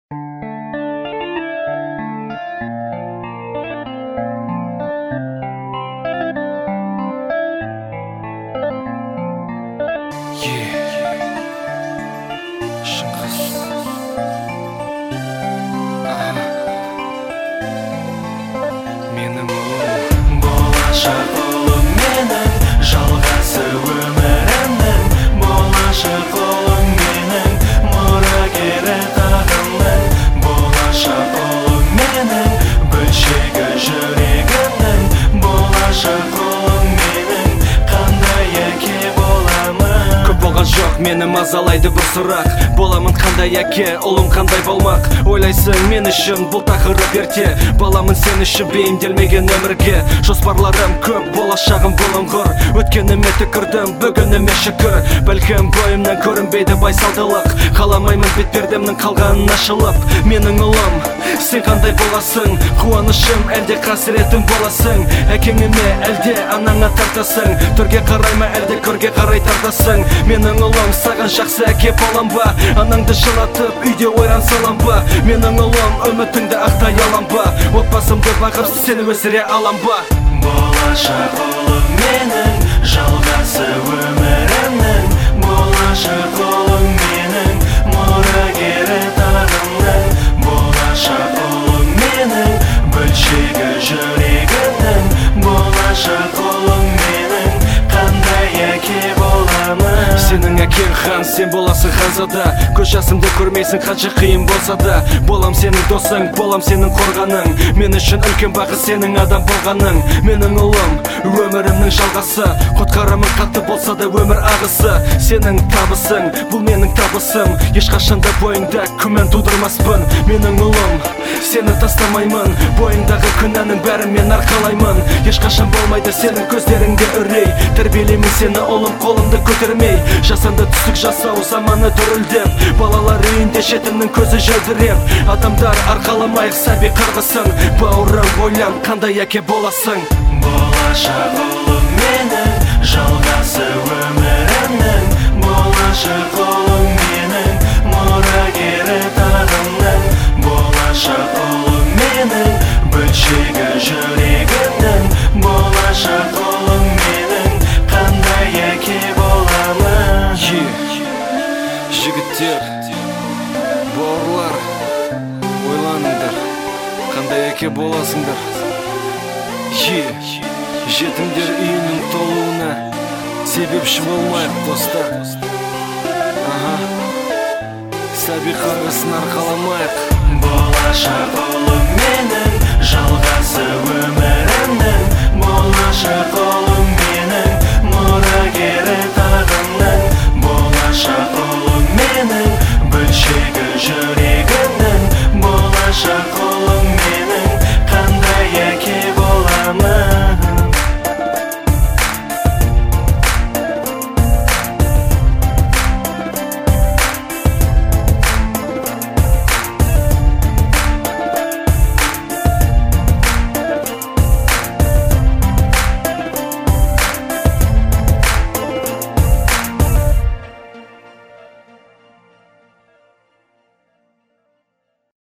Болашақ ұлым менің, жалғасы өмірімнің. Болашақ ұлым менің, мұрагері тағымның. Болашақ ұлым менің, бөлшегі жүрегімнің. Болашақ ұлым менің, қандай әке боламын? Көп болған жоқ, мені мазалайды бір сұрақ: боламын қандай әке, ұлым қандай болмақ? Ойлайсың мен үшін бұл тақырып ерте, баламын сен үшін бейімделмеген өмірге. Жоспарларым көп, болашағым бұлыңғыр. Өткеніме түкірдім, бүгініме шүкір. Бәлкім бойымнан көрінбейді байсалдылық, қаламаймын бетпердемнің қалғанын ашылып. Менің ұлым, сен қандай боласың? Қуанышым әлде қасіретім боласың? Әкеңе ме әлде анаңа тартасың? Төрге қарай ма әлде көрге қарай тартасың? Менің ұлым, саған жақсы әке болам ба? Анаңды жылатып үйде ойран салам ба? Менің ұлым, үмітіңді ақтай алам ба? Отбасымды бағып сені өсіре алам ба? Болашақ ұлым менің, жалғасы өмірімнің. Болашақ ұлым менің, мұрагері тағымның. Болашақ ұлым менің, бөлшегі жүрегімнің. Болашақ ұлым менің, қандай әке боламын? Сенің әкең хан, сен боласың ханзада. Көз жасымды көрмейсің қанша қиын болса да. Болам сенің досың, болам сенің қорғаның. Мен үшін үлкен бақыт сенің адам болғаның. Менің ұлым, өмірімнің жалғасы. Құтқарамын қатты болса да өмір ағысы. Сенің табысың, бұл менің табысым. Ешқашанда бойыңда күмән тудырмаспын. Менің ұлым, сені тастамаймын. Бойыңдағы күнәнің бәрін мен арқалаймын. Ешқашан болмайды сенің көздеріңде үрей. Тәрбиелеймін сені ұлым, қолымды көтермей. Жасанды түсік жасау заманы дүрілдеп. Балалар үйінде жетімнің көзі жәудіреп. Адамдар арқаламайық сәби қарғысын. Бауырым, ойлан қандай әке боласың? Болашақ ұлым менің, жалғасы өмірімнің. Болашақ ұлым менің, мұрагері тағымның. Болашақ ұлым менің, бөлшегі жүрегімнің. Болашақ ұлым менің, қандай әке боламын? Жігіттер, бауырлар, ойланыңдар, қандай әке боласыңдар? Жетімдер үйінің толуына себепші болмайық достар. Сәби қарғысын арқаламайық. Болашақ